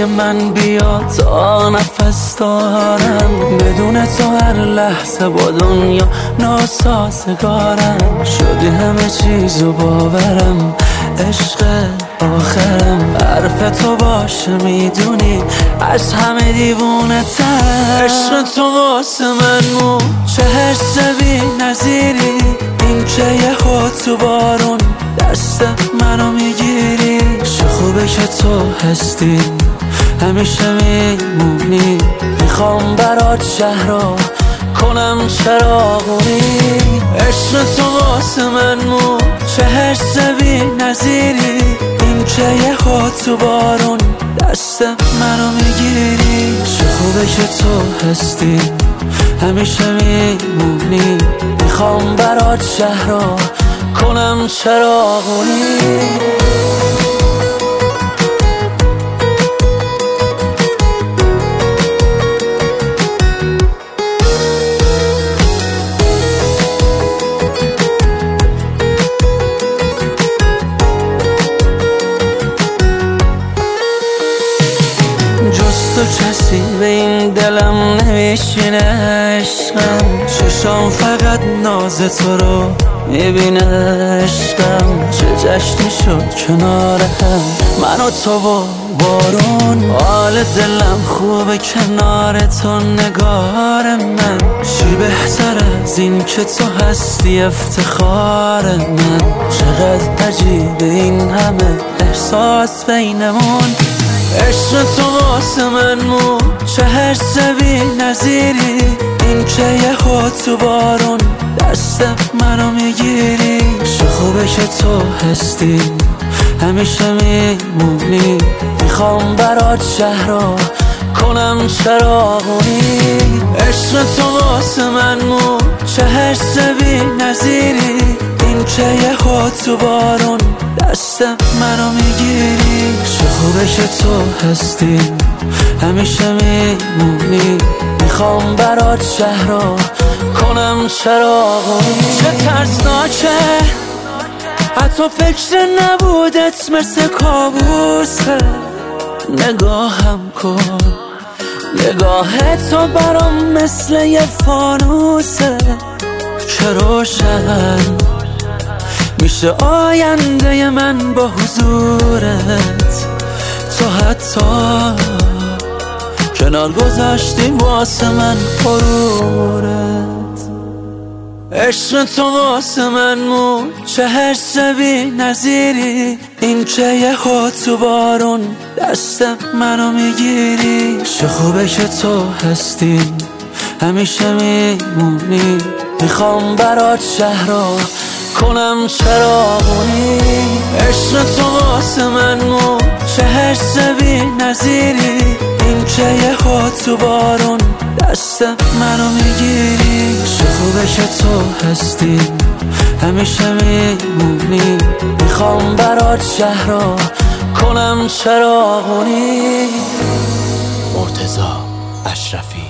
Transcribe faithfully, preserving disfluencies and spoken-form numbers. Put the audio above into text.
من بیا تا نفس دارم، بدون تو هر لحظه با دنیا ناسازگارم. شدی همه چیزو باورم، عشق آخرم. حرف تو باشه میدونی از همه دیوونه تر. عشق تو واسه من مو چه حس بی نظیری، این که یه خود تو بارون دست منو میگیری. چه خوبه که تو هستی همیشه میمونی، میخوام برات شهرها کنم چراغونی. عشق تو واسه من مو چه حس بی نظیری، این که یه خود تو بارون دست منو میگیری. چه خوبه که تو هستی همیشه میمونی، میخوام برات شهرها کنم چراغونی. جز تو کسی به این دلم نمیشینه عشقم، چشام فقط ناز تو رو میبینه عشقم. چه جشنی شد کنار هم من و تو و بارون، حال دلم خوبه کنار تو نگار من. چی بهتر از این که تو هستی افتخار من. چقدر عجیبه این همه احساس بینمون. عشق تو واسه من مو چه حس بی نظیری، این که یه خود تو بارون دست منو میگیری. چه خوبه که تو هستی همیشه میمونی، میخوام برات شهرها کنم چراغونی. عشق تو واسه من مو چه حس بی نظیری، این که یه خود تو بارون دست منو میگیری. چه خوبه که تو هستی همیشه میمونی، میخوام برات شهرها کنم چراغونی. چه ترسناکه حتی فکر نبودت مثل کابوسه. نگاهم کن نگاه تو برام مثل یه فانوسه که روشن میشه آینده من با حضورت. تو حتی کنار گذاشتی واسه من غرورت. عشق تو واسه من مو چه حس بی نظیری، این که یه خود تو بارون دست منو میگیری. چه خوبه که تو هستی همیشه میمونی، میخوام برات شهرها کنم چراغونی. عشق تو واسه من مو چه حس بی نظیری، این که یه خود تو بارون دست منو میگیری. چه خوبه که تو هستی همیشه میمونی، میخوام برات شهرها کنم چراغونی. مرتضی اشرفی.